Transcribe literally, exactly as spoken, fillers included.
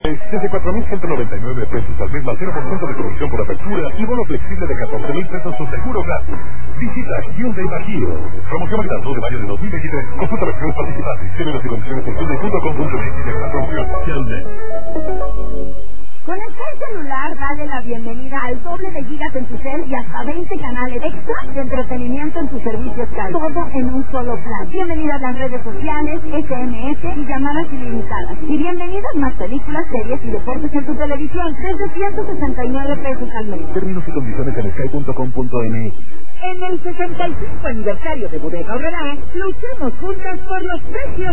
Desde cuatro mil ciento noventa y nueve pesos al mes más cero por ciento de comisión por apertura y bono flexible de catorce mil pesos o seguro gratis. Visita Hyundai Bajío. Promoción válida el dos de mayo de dos mil veintitrés. Consulta versiones participantes. Términos y condiciones en hyundai punto com punto m x. La promoción Hyundai. Con el Cel celular, dale la bienvenida al doble de gigas en tu cel y hasta veinte canales extra de entretenimiento en tus servicios Sky. Todo en un solo plan. Bienvenidas a las redes sociales, S M S y llamadas ilimitadas. Y bienvenidas más películas, series y deportes en tu televisión desde ciento sesenta y nueve pesos al mes. Términos y condiciones en sky punto com punto m x. En el sesenta y cinco aniversario de Bodega Aurrerá, luchemos juntas por los precios